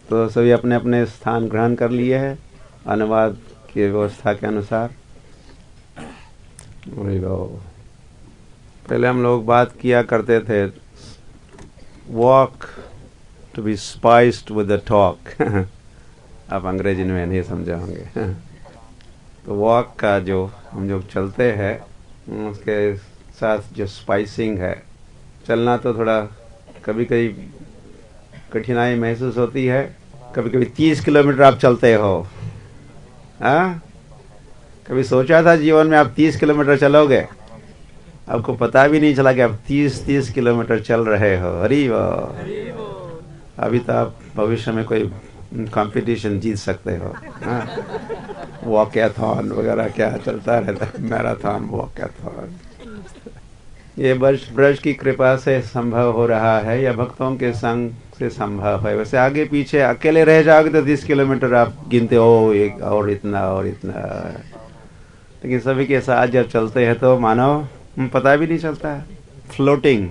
तो सभी अपने अपने स्थान ग्रहण कर लिए हैं अनुवाद की व्यवस्था के अनुसार। पहले हम लोग बात किया करते थे walk to be spiced with the talk. आप अंग्रेजी में नहीं समझे होंगे। तो वॉक का जो हम जो चलते हैं उसके साथ जो स्पाइसिंग है, चलना तो थोड़ा कभी कभी कठिनाई महसूस होती है। कभी कभी 30 किलोमीटर आप चलते हो। हाँ, कभी सोचा था जीवन में आप 30 किलोमीटर चलोगे? आपको पता भी नहीं चला कि आप 30 किलोमीटर चल रहे हो। हरी वाह। अभी तो आप भविष्य में कोई कंपटीशन जीत सकते हो। वॉकैथॉन वगैरह क्या चलता रहता है, मैराथन, वॉकैथॉन। ये ब्रज की कृपा से संभव हो रहा है या भक्तों के संग से संभव है। वैसे आगे पीछे अकेले रह जाओगे तो 30 किलोमीटर आप गिनते हो, एक और इतना और इतना। लेकिन सभी के साथ जब चलते हैं तो मानो पता भी नहीं चलता है, फ्लोटिंग।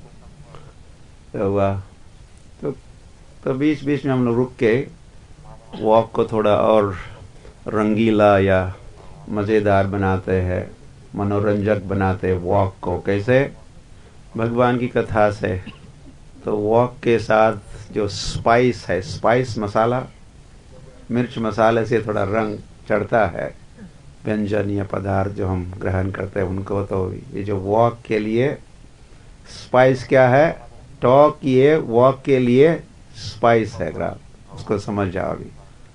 तो बीच बीच में हम लोग रुक के वॉक को थोड़ा और रंगीला या मज़ेदार बनाते हैं, मनोरंजक बनाते वॉक को। कैसे? भगवान की कथा से। तो वॉक के साथ जो स्पाइस है, स्पाइस मसाला, मिर्च मसाले से थोड़ा रंग चढ़ता है व्यंजन या पदार्थ जो हम ग्रहण करते हैं उनको। तो ये जो वॉक के लिए स्पाइस क्या है, टॉक ये वॉक के लिए स्पाइस है। ग्राफ उसको समझ जाओ अभी।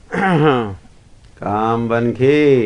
काम बन की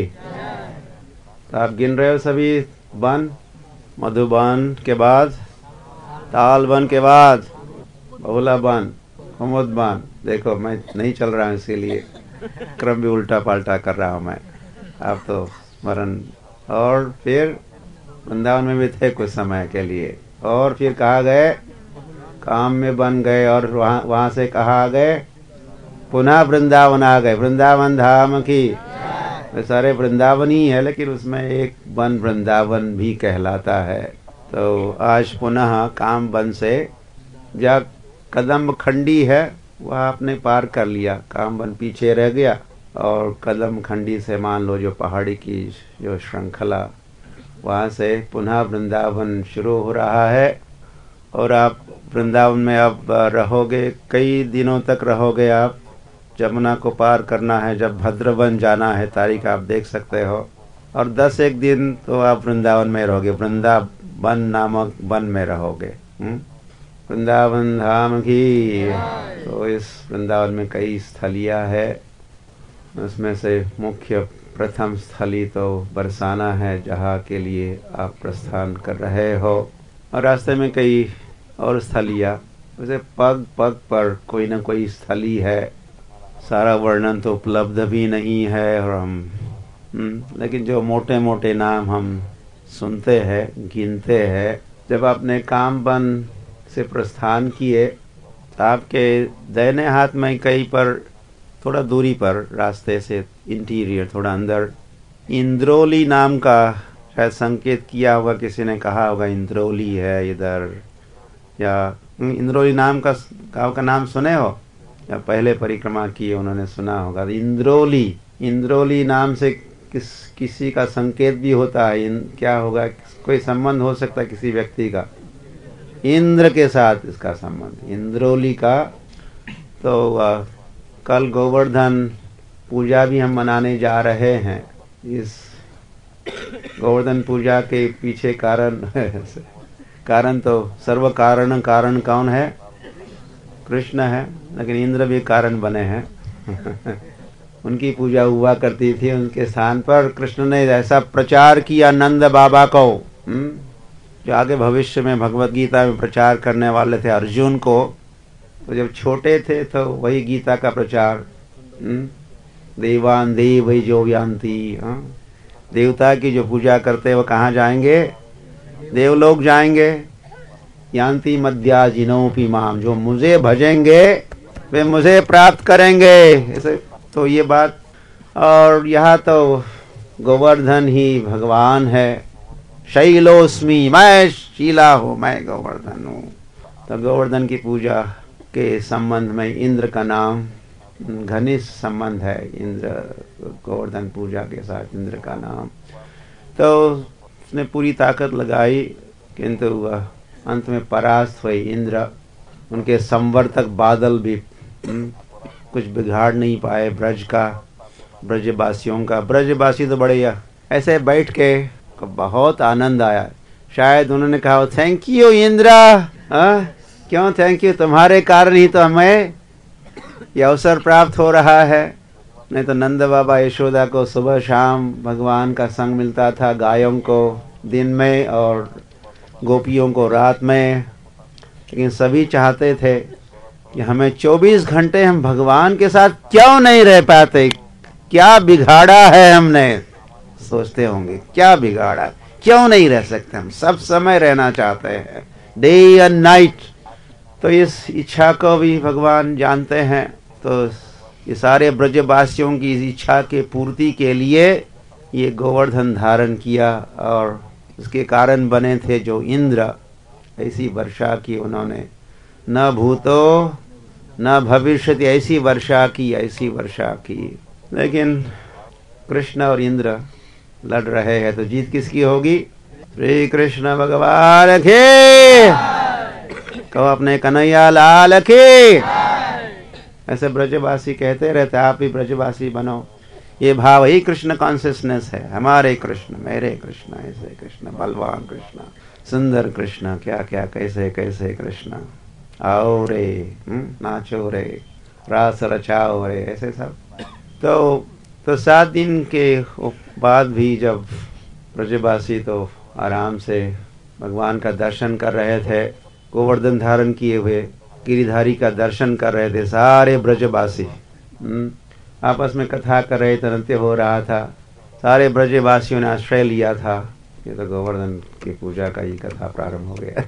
तो आप गिन रहे हो सभी बन। मधुबन के बाद ताल बन के बाद बहुला बन, कुमुद बन। देखो मैं नहीं चल रहा हूँ, इसीलिए क्रम भी उल्टा पाल्टा कर रहा हूँ मैं। आप तो स्मरण। और फिर वृंदावन में भी थे कुछ समय के लिए, और फिर कहाँ गए? काम में बन गए, और वहां से कहाँ गए? पुनः वृंदावन आ गए। वृंदावन धाम की सारे वृंदावन ही है, लेकिन उसमें एक वन वृंदावन भी कहलाता है। तो आज पुनः काम वन से जहाँ कदम खंडी है वह आपने पार कर लिया, काम वन पीछे रह गया। और कदम खंडी से मान लो जो पहाड़ी की जो श्रृंखला, वहाँ से पुनः वृंदावन शुरू हो रहा है। और आप वृंदावन में अब रहोगे, कई दिनों तक रहोगे आप। जमुना को पार करना है, जब भद्रवन जाना है, तारीख आप देख सकते हो। और 10 दिन तो आप वृंदावन में रहोगे, वृंदावन नामक वन में रहोगे। वृंदावन धाम की। तो इस वृंदावन में कई स्थलियाँ है, उसमें से मुख्य प्रथम स्थली तो बरसाना है, जहाँ के लिए आप प्रस्थान कर रहे हो। और रास्ते में कई और स्थलियाँ, वैसे पग पग पर कोई न कोई स्थली है। सारा वर्णन तो उपलब्ध भी नहीं है, और हम लेकिन जो मोटे मोटे नाम हम सुनते हैं, गिनते हैं। जब आपने काम बन से प्रस्थान किए तो आपके दाहिने हाथ में कहीं पर थोड़ा दूरी पर रास्ते से इंटीरियर थोड़ा अंदर इंद्रोली नाम का शायद संकेत किया होगा, किसी ने कहा होगा इंद्रोली है इधर, या इंद्रोली नाम का गाँव का नाम सुने हो, या पहले परिक्रमा की उन्होंने सुना होगा। इंद्रोली नाम से किसी का संकेत भी होता है। क्या होगा? कोई संबंध हो सकता है किसी व्यक्ति का इंद्र के साथ, इसका संबंध इंद्रोली का। तो कल गोवर्धन पूजा भी हम मनाने जा रहे हैं। इस गोवर्धन पूजा के पीछे कारण तो सर्व कारण कौन है? कृष्ण है, लेकिन इंद्र भी कारण बने हैं। उनकी पूजा हुआ करती थी, उनके स्थान पर कृष्ण ने ऐसा प्रचार किया नंद बाबा को, जो आगे भविष्य में भगवत गीता में प्रचार करने वाले थे अर्जुन को। तो जब छोटे थे तो वही गीता का प्रचार, देवान देव वही जो यान्ति, देवता की जो पूजा करते हैं वो कहाँ जाएंगे? देवलोक जाएंगे। यान्ति मद्या जिनोपि माम, जो मुझे भजेंगे वे मुझे प्राप्त करेंगे। ऐसे तो ये बात। और यहाँ तो गोवर्धन ही भगवान है। शैलोस्मि, मैं शीला हूँ, मैं गोवर्धन हूँ। तो गोवर्धन की पूजा के संबंध में इंद्र का नाम घनिष्ठ संबंध है इंद्र गोवर्धन पूजा के साथ, इंद्र का नाम। तो उसने पूरी ताकत लगाई, किंतु वह अंत में परास्त हुए। इंद्र उनके संवर्तक बादल भी कुछ बिगाड़ नहीं पाए ब्रज का, ब्रजवासियों का। ब्रजवासी तो बड़े ऐसे बैठ के बहुत आनंद आया। शायद उन्होंने कहा थैंक यू इंद्र। क्यों थैंक यू, तुम्हारे कारण ही तो हमें ये अवसर प्राप्त हो रहा है। नहीं तो नंद बाबा यशोदा को सुबह शाम भगवान का संग मिलता था, गायों को दिन में और गोपियों को रात में। लेकिन सभी चाहते थे कि हमें 24 घंटे हम भगवान के साथ क्यों नहीं रह पाते, क्या बिगाड़ा है हमने। सोचते होंगे क्या बिगाड़ा, क्यों नहीं रह सकते, हम सब समय रहना चाहते हैं, डे एंड नाइट। तो इस इच्छा को भी भगवान जानते हैं। तो ये सारे ब्रजवासियों की इस इच्छा के पूर्ति के लिए ये गोवर्धन धारण किया, और उसके कारण बने थे जो इंद्र। ऐसी वर्षा की उन्होंने, न भूतो न भविष्यति, ऐसी वर्षा की, ऐसी वर्षा की। लेकिन कृष्ण और इंद्र लड़ रहे हैं, तो जीत किसकी होगी? श्री कृष्ण भगवान के, कहो अपने कन्हैया लाल के। ऐसे ब्रजवासी कहते रहते, आप भी ब्रजवासी बनो। ये भाव ही कृष्ण कॉन्शियसनेस है। हमारे कृष्ण, मेरे कृष्ण, ऐसे कृष्ण, बलवान कृष्ण, सुंदर कृष्ण, क्या क्या कैसे कैसे कृष्ण, आओ रे नाचो रे, रास रचाओ रे, ऐसे सब। तो 7 दिन के बाद भी जब ब्रजवासी तो आराम से भगवान का दर्शन कर रहे थे, गोवर्धन धारण किए हुए गिरिधारी का दर्शन कर रहे थे सारे ब्रजवासी। आपस में कथा कर रहे थे, नृत्य हो रहा था। सारे ब्रजवासियों ने आश्रय लिया था। ये तो गोवर्धन की पूजा का ही कथा प्रारंभ हो गया।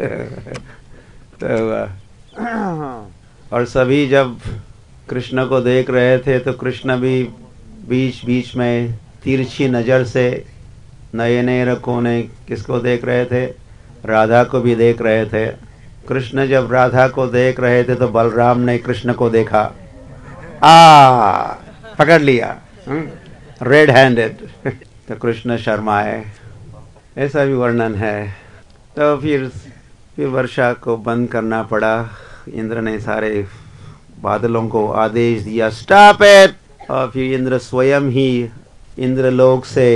तो और सभी जब कृष्ण को देख रहे थे, तो कृष्ण भी बीच बीच में तिरछी नजर से नए नए कोने किसको देख रहे थे? राधा को भी देख रहे थे। कृष्ण जब राधा को देख रहे थे तो बलराम ने कृष्ण को देखा, पकड़ लिया रेड हैंडेड। तो कृष्ण शर्माए, ऐसा भी वर्णन है। तो फिर वर्षा को बंद करना पड़ा। इंद्र ने सारे बादलों को आदेश दिया स्टॉप इट, और फिर इंद्र स्वयं ही इंद्रलोक से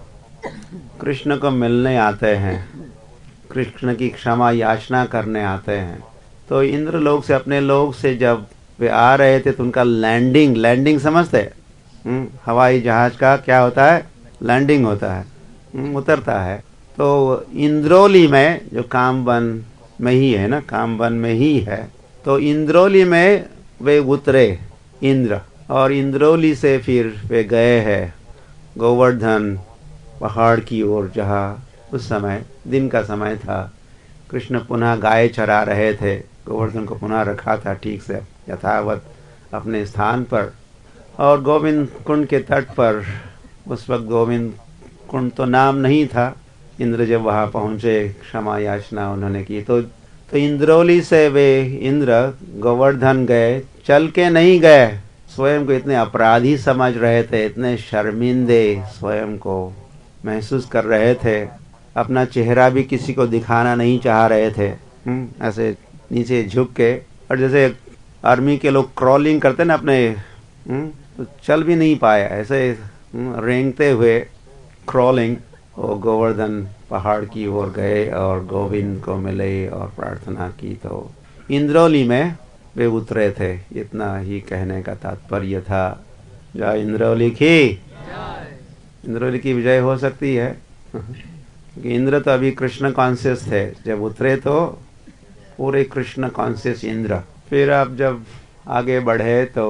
कृष्ण को मिलने आते हैं, कृष्ण की क्षमा याचना करने आते हैं। तो इंद्रलोक से, अपने लोक से जब वे आ रहे थे, तो उनका लैंडिंग समझते? हवाई जहाज का क्या होता है? लैंडिंग होता है, उतरता है। तो इंद्रौली में, जो कामवन में ही है ना, कामवन में ही है, तो इंद्रौली में वे उतरे इंद्र, और इंद्रौली से फिर वे गए हैं गोवर्धन पहाड़ की ओर, जहाँ उस समय दिन का समय था। कृष्ण पुनः गाय चरा रहे थे, गोवर्धन को पुनः रखा था ठीक से यथावत अपने स्थान पर। और गोविंद कुंड के तट पर, उस वक्त गोविंद कुंड तो नाम नहीं था। इंद्र जब वहाँ पहुँचे, क्षमा याचना उन्होंने की। तो इंद्रौली से वे इंद्र गोवर्धन गए, चल के नहीं गए। स्वयं को इतने अपराधी समझ रहे थे, इतने शर्मिंदे स्वयं को महसूस कर रहे थे। अपना चेहरा भी किसी को दिखाना नहीं चाह रहे थे, ऐसे नीचे झुक के। और जैसे आर्मी के लोग क्रॉलिंग करते ना अपने, तो चल भी नहीं पाया, ऐसे रेंगते हुए क्रॉलिंग। वो गोवर्धन पहाड़ की ओर गए और गोविंद को मिले और प्रार्थना की। तो इंद्रौली में वे उतरे थे, इतना ही कहने का तात्पर्य था। जय इंद्रौली की, इंद्रौली की विजय हो सकती है। इंद्र तो अभी कृष्ण कॉन्शियस थे, जब उतरे तो पूरे कृष्ण कॉन्शियस इंद्र। फिर आप जब आगे बढ़े तो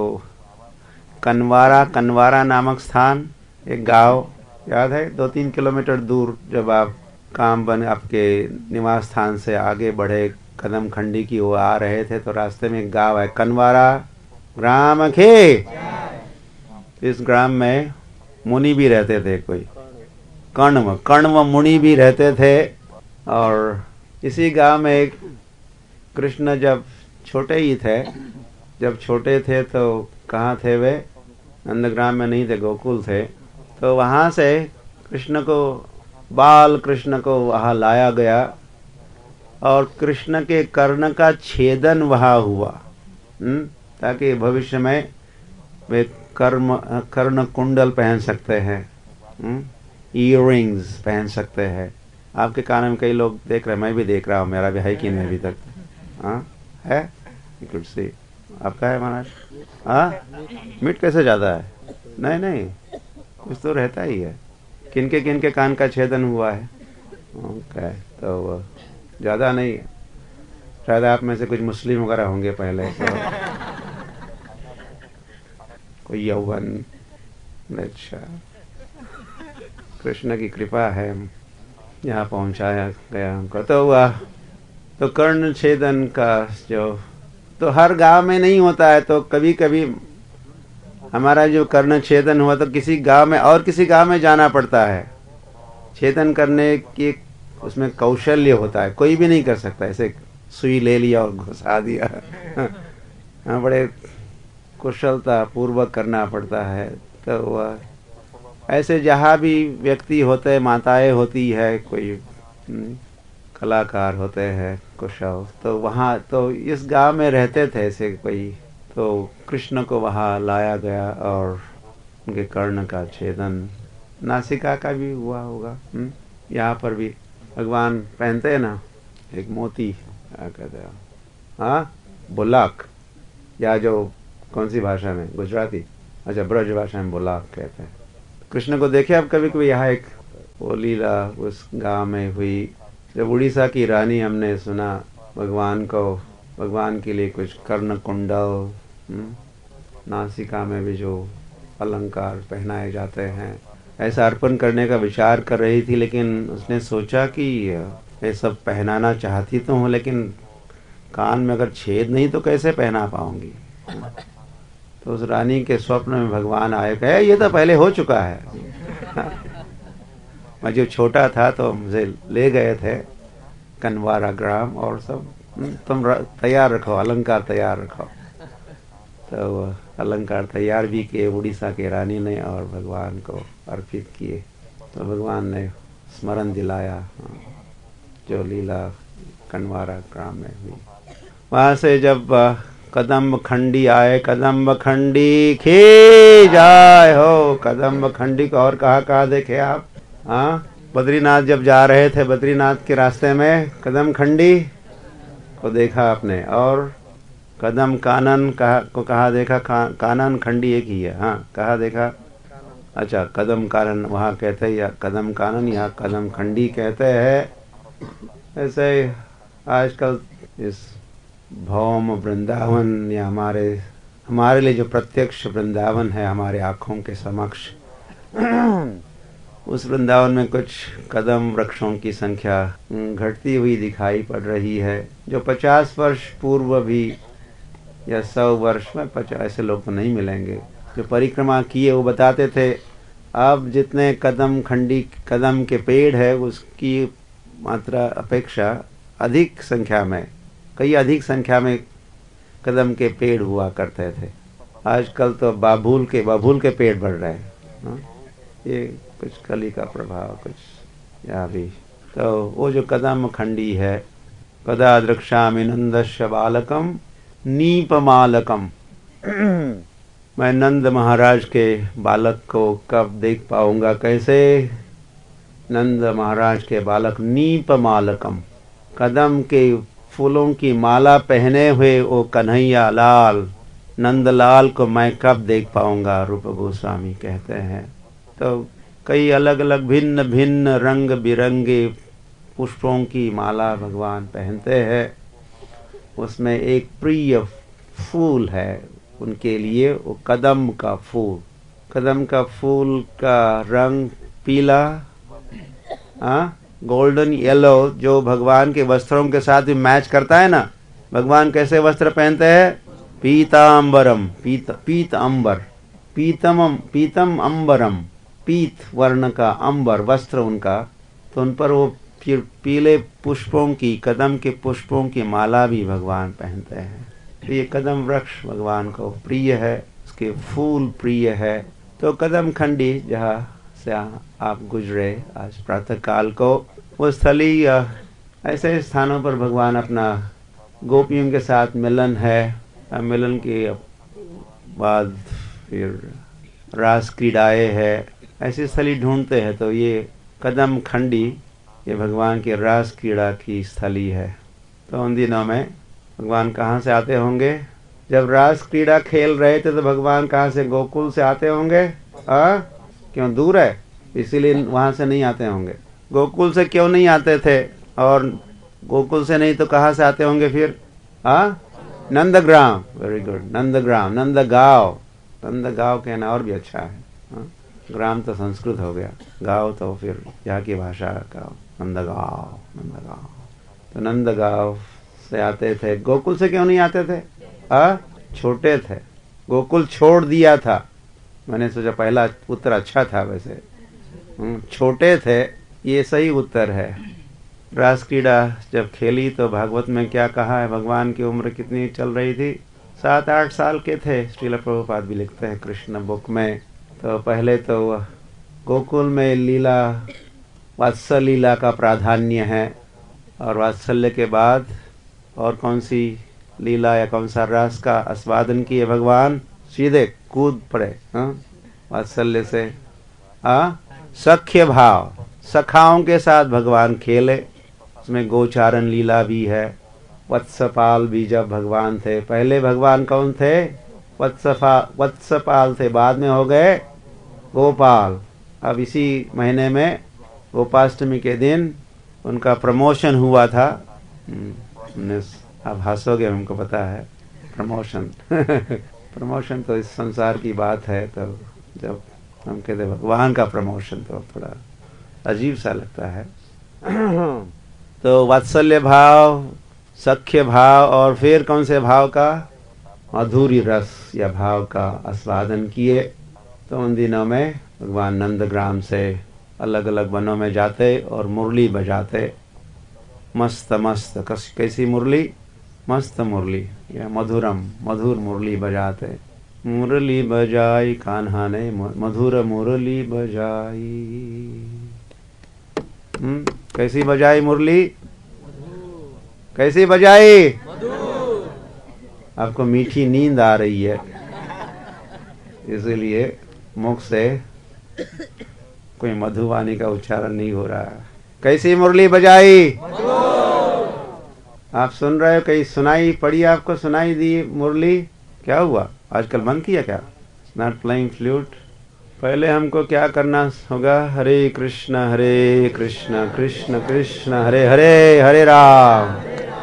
कनवारा नामक स्थान, एक गांव याद है, 2-3 किलोमीटर दूर जब आप कामवन आपके निवास स्थान से आगे बढ़े, कदम खंडी की ओर आ रहे थे, तो रास्ते में एक गांव है कनवारा ग्राम के। इस ग्राम में मुनि भी रहते थे, कोई कण्व मुनि भी रहते थे। और इसी गांव में कृष्ण जब छोटे ही थे, जब छोटे थे तो कहाँ थे वे? नंदग्राम में नहीं थे, गोकुल थे। तो वहाँ से कृष्ण को, बाल कृष्ण को वहाँ लाया गया और कृष्ण के कर्ण का छेदन वहाँ हुआ, ताकि भविष्य में वे कर्ण कुंडल पहन सकते हैं, ईयरिंग्स पहन सकते हैं। आपके कान में कई लोग देख रहे हैं, मैं भी देख रहा हूँ, मेरा भी है कि नहीं अभी तक? हाँ है, कुछ सी आपका है महाराज? हाँ, मीट कैसे ज़्यादा है? नहीं नहीं, कुछ तो रहता ही है। किनके किनके कान का छेदन हुआ है? ओके, तो ज़्यादा नहीं, शायद आप में से कुछ मुस्लिम वगैरह होंगे पहले, तो कोई यौवन। अच्छा, कृष्ण की कृपा है, यहाँ पहुँचाया गया हमको। तो वह तो कर्ण छेदन का जो तो हर गांव में नहीं होता है, तो कभी कभी हमारा जो कर्ण छेदन हुआ तो किसी गांव में और किसी गांव में जाना पड़ता है छेदन करने की। उसमें कौशल्य होता है, कोई भी नहीं कर सकता ऐसे सुई ले लिया और घुसा दिया। हाँ, बड़े कुशलता पूर्वक करना पड़ता है। तो वह ऐसे जहाँ भी व्यक्ति होते हैं, माताएं होती है, कोई कलाकार होते हैं कुशल, तो वहाँ तो इस गांव में रहते थे ऐसे कोई। तो कृष्ण को वहाँ लाया गया और उनके कर्ण का छेदन, नासिका का भी हुआ होगा। यहाँ पर भी भगवान पहनते हैं ना एक मोती, क्या कहते हैं, हाँ, बुलाक, या जो कौन सी भाषा में, गुजराती, अच्छा, ब्रज भाषा में बुलाक कहते हैं। कृष्ण को देखे आप कभी कभी? यहाँ एक वो लीला उस गांव में हुई, जब उड़ीसा की रानी, हमने सुना भगवान को, भगवान के लिए कुछ कर्ण कुंडल, नासिका में भी जो अलंकार पहनाए जाते हैं, ऐसा अर्पण करने का विचार कर रही थी। लेकिन उसने सोचा कि ये सब पहनाना चाहती तो हूँ, लेकिन कान में अगर छेद नहीं तो कैसे पहना पाऊंगी। तो उस रानी के स्वप्न में भगवान आए, कहे ये तो पहले हो चुका है। मैं जब छोटा था तो मुझे ले गए थे कनवारा ग्राम और सब, तुम तैयार रखो, अलंकार तैयार रखो। तो अलंकार तैयार भी किए उड़ीसा के रानी ने और भगवान को अर्पित किए। तो भगवान ने स्मरण दिलाया जो लीला कनवारा ग्राम में हुई। वहाँ से जब कदम्ब खंडी आए, कदम्ब खंडी खे जाए हो, कदम्ब खंडी को और कहाँ देखे आप? हाँ, बद्रीनाथ जब जा रहे थे, बद्रीनाथ के रास्ते में कदम खंडी को देखा आपने, और कदम कानन को कहा देखा? कानन खंडी एक ही है। हाँ, कहा देखा? अच्छा, कदम कानन वहाँ कहते हैं, या कदम कानन, या कदम खंडी कहते हैं। ऐसे आजकल इस भौम वृंदावन, या हमारे लिए जो प्रत्यक्ष वृंदावन है हमारे आँखों के समक्ष, उस वृंदावन में कुछ कदम वृक्षों की संख्या घटती हुई दिखाई पड़ रही है। जो 50 वर्ष पूर्व भी या 100 वर्ष में 50 ऐसे लोग तो नहीं मिलेंगे जो परिक्रमा किए। वो बताते थे अब जितने कदम खंडी कदम के पेड़ है उसकी मात्रा अपेक्षा अधिक संख्या में, कई अधिक संख्या में कदम के पेड़ हुआ करते थे। आजकल तो बाबूल के पेड़ बढ़ रहे हैं। ये कुछ कली का प्रभाव, कुछ या भी। तो वो जो कदम खंडी है, कदा दृक्षामि नंदस्य बालकम नीपमालकम, मैं नंद महाराज के बालक को कब देख पाऊंगा? कैसे? नंद महाराज के बालक नीपमालकम, कदम के फूलों की माला पहने हुए वो कन्हैया लाल नंदलाल को मैं कब देख पाऊंगा? रूप गोस्वामी कहते हैं। तो कई अलग अलग भिन्न भिन्न रंग बिरंगे पुष्पों की माला भगवान पहनते हैं। उसमें एक प्रिय फूल है उनके लिए, वो कदम का फूल। कदम का फूल का रंग पीला, गोल्डन येलो, जो भगवान के वस्त्रों के साथ भी मैच करता है ना। भगवान कैसे वस्त्र पहनते हैं? पीतांबरम, पीत अंबर, पीतम अंबरम, पीत वर्ण का अंबर वस्त्र उनका। तो उन पर वो पीले पुष्पों की, कदम के पुष्पों की माला भी भगवान पहनते हैं। तो ये कदम वृक्ष भगवान को प्रिय है। उसके फूल प्रिय है। तो कदम खंडी जहाँ से आप गुजरे आज प्रातः काल को, वो स्थली ऐसे स्थानों पर भगवान अपना गोपियों के साथ मिलन है। मिलन के बाद फिर रास क्रीड़ाएँ है, ऐसी स्थली ढूंढते हैं। तो ये कदम खंडी ये भगवान की रास क्रीड़ा की स्थली है। तो उन दिनों में भगवान कहाँ से आते होंगे? जब रास क्रीड़ा खेल रहे थे तो भगवान कहाँ से? गोकुल से आते होंगे। क्यों? दूर है इसीलिए वहां से नहीं आते होंगे। गोकुल से क्यों नहीं आते थे? और गोकुल से नहीं तो कहाँ से आते होंगे फिर? नंदग्राम। Very good, Nandgram, Nandgaon. नंदगांव कहना और भी अच्छा है। ग्राम तो संस्कृत हो गया, गांव तो फिर यहाँ की भाषा का। नंदगांव, नंदगांव। तो नंदगांव से आते थे। गोकुल से क्यों नहीं आते थे? छोटे थे, गोकुल छोड़ दिया था। मैंने सोचा पहला उत्तर अच्छा था, वैसे छोटे थे, ये सही उत्तर है। रास क्रीड़ा जब खेली तो भागवत में क्या कहा है? भगवान की उम्र कितनी चल रही थी? 7-8 साल के थे। श्रील प्रभुपाद भी लिखते हैं कृष्ण बुक में। तो पहले तो गोकुल में लीला, वात्सल लीला का प्राधान्य है, और वात्सल्य के बाद और कौन सी लीला या कौन सा रस का आस्वादन किए भगवान? सीधे कूद पड़े वात्सल्य से। सख्य भाव, सखाओं के साथ भगवान खेले। उसमें गोचारण लीला भी है। वत्सपाल भी जब भगवान थे, पहले भगवान कौन थे? वत्सपाल थे, बाद में हो गए गोपाल। अब इसी महीने में गोपाष्टमी के दिन उनका प्रमोशन हुआ था। आप हंसोगे, हमको पता है। प्रमोशन प्रमोशन तो इस संसार की बात है। तो जब हम कहते भगवान का प्रमोशन तो थोड़ा अजीब सा लगता है। तो वात्सल्य भाव, सख्य भाव, और फिर कौन से भाव का? मधुरी रस या भाव का आस्वादन किए। तो उन दिनों में भगवान नंदग्राम से अलग अलग वनों में जाते और मुरली बजाते। मस्त मस्त, कैसी मुरली? मस्त मुरली या मधुरम, मधुर मुरली बजाते। मुरली बजाई कान्हा ने, मधुर मुरली बजाई। कैसी बजाई मुरली? कैसी बजाई? आपको मीठी नींद आ रही है, इसीलिए मुख से कोई मधुवाणी का उच्चारण नहीं हो रहा है। कैसी मुरली बजाई? आप सुन रहे हो? कहीं सुनाई पड़ी आपको? सुनाई दी मुरली? क्या हुआ? आजकल बंद किया क्या? Not playing flute. पहले हमको क्या करना होगा? हरे कृष्ण कृष्ण कृष्ण हरे हरे, हरे राम।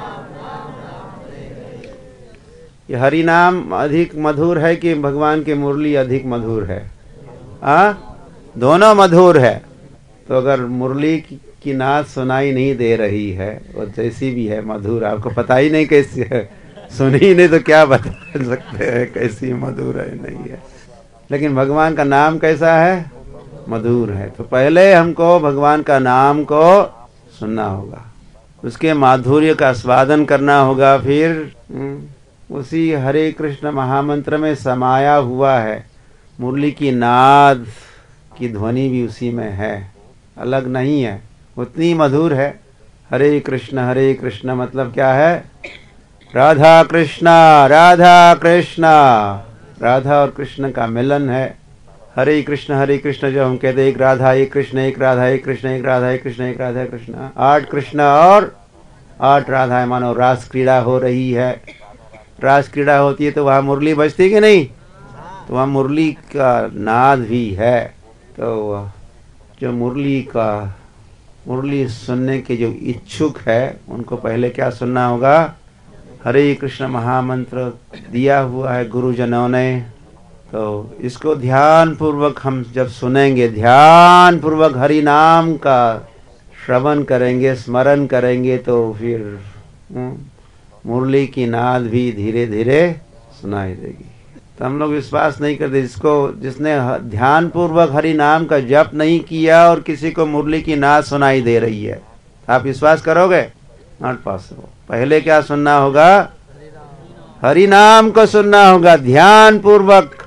ये हरि नाम अधिक मधुर है कि भगवान की मुरली अधिक मधुर है? दोनों मधुर है। तो अगर मुरली की नाद सुनाई नहीं दे रही है, और जैसी भी है मधुर, आपको पता ही नहीं कैसी है, सुनी नहीं तो क्या बता सकते हैं कैसी मधुर है नहीं है। लेकिन भगवान का नाम कैसा है? मधुर है। तो पहले हमको भगवान का नाम को सुनना होगा, उसके माधुर्य का आस्वादन करना होगा। फिर उसी हरे कृष्ण महामंत्र में समाया हुआ है। मुरली की नाद की ध्वनि भी उसी में है, अलग नहीं है, उतनी मधुर है। हरे कृष्ण मतलब क्या है? राधा कृष्णा, राधा कृष्णा, राधा और कृष्ण का मिलन है। हरे कृष्ण जो हम कहते एक राधा एक कृष्ण, एक राधा एक कृष्ण, एक राधा एक कृष्ण, एक राधा कृष्ण, 8 कृष्ण और 8 राधाएं। मानो रास क्रीड़ा हो रही है। रास क्रीड़ा होती है तो वहाँ मुरली बजती कि नहीं? तो वहाँ मुरली का नाद भी है। तो जो मुरली सुनने के जो इच्छुक है, उनको पहले क्या सुनना होगा? हरे कृष्ण महामंत्र दिया हुआ है गुरुजनों ने। तो इसको ध्यान पूर्वक हम जब सुनेंगे, ध्यान पूर्वक हरि नाम का श्रवण करेंगे, स्मरण करेंगे, तो फिर मुरली की नाद भी धीरे धीरे सुनाई देगी। तो हम लोग विश्वास नहीं करते, जिसने ध्यान पूर्वक हरि नाम का जप नहीं किया और किसी को मुरली की नाद सुनाई दे रही है, आप विश्वास करोगे? Not possible. पहले क्या सुनना होगा? हरि नाम को सुनना होगा ध्यान पूर्वक।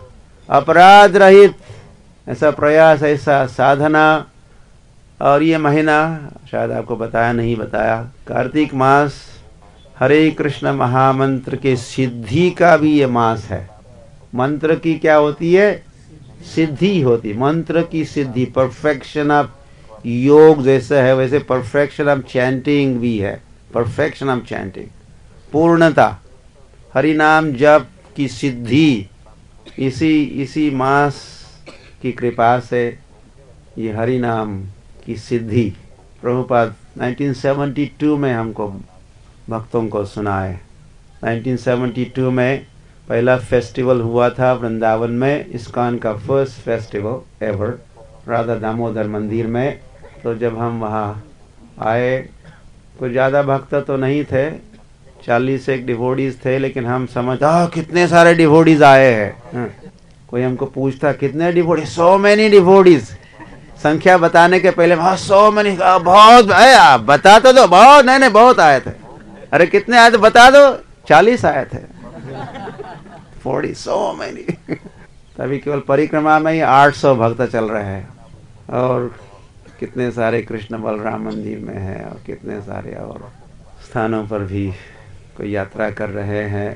अपराध रहित ऐसा प्रयास, ऐसा साधना। और ये महीना शायद आपको बताया नहीं बताया, कार्तिक मास हरे कृष्ण महामंत्र के सिद्धि का भी ये मास है। मंत्र की क्या होती है? सिद्धि होती। मंत्र की सिद्धि, परफेक्शन ऑफ योग जैसे है वैसे परफेक्शन ऑफ चैंटिंग भी है। परफेक्शन ऑफ चैंटिंग, पूर्णता, हरि नाम जप की सिद्धि, इसी मास की कृपा से ये हरि नाम की सिद्धि प्रभुपाद 1972 में हमको भक्तों को सुनाए। 1972 में पहला फेस्टिवल हुआ था वृंदावन में, इस्कॉन का first festival ever, Radha Damodar मंदिर में। तो जब हम वहाँ आए, कुछ ज़्यादा भक्त तो नहीं थे, 40 डिवोटीज थे, लेकिन हम समझा कितने सारे डिवोटीज आए हैं। कोई हमको पूछता कितने डिवोटीज, सो मेनी डिवोटीज। संख्या बताने के पहले वहाँ सो मेनी, बहुत है, आप बता तो दो। बहुत नहीं बहुत आए थे। अरे कितने आए थे बता दो। 40 आए थे। 40, सो मेनी। तभी केवल परिक्रमा में ही 800 भक्त चल रहे हैं, और कितने सारे कृष्ण बलराम मंदिर में है, और कितने सारे और स्थानों पर भी कोई यात्रा कर रहे हैं।